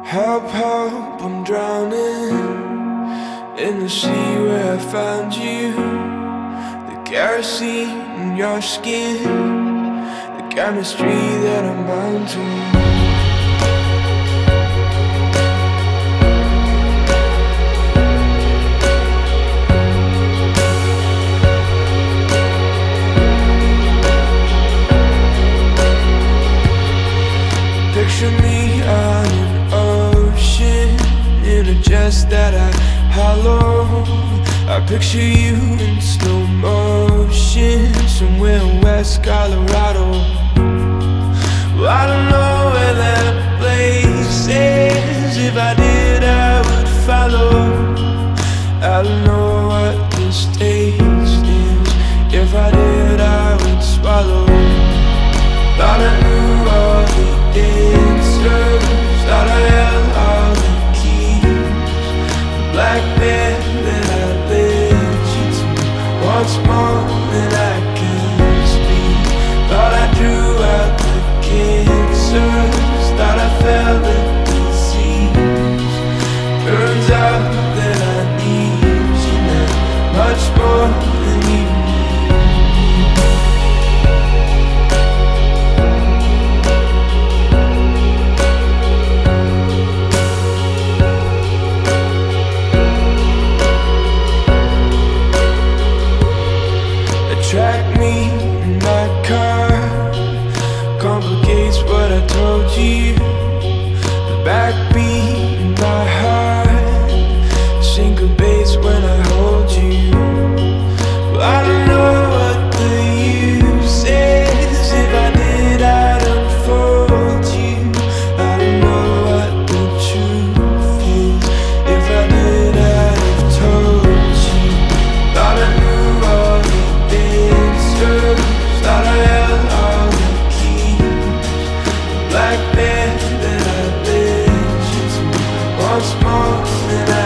Help, help, I'm drowning in the sea where I found you. The kerosene in your skin, the chemistry that I'm bound to. Picture me on an ocean in a dress that I hollow. I picture you in slow motion somewhere in West Colorado. Well, I don't know where that place is. If I did, I would follow. I don't know what this taste is. If I did, I would swallow. Thought I knew all the answers, thought I held all the keys. The black bear that I led you to, wants more than I can speak. Thought I drew out the cancers, thought I felt the disease. Turns out that I need you now, much more than you need. Track me in my car, complicates what I told you. The backbeat in my heart syncopates when I hold you. Well, I don't know what the use is. If I did, I'd unfold you. I don't know what the truth is. If I did, I'd have told you. Thought I knew all the thought I held all the keys. The black bear that I led you to, wants more than I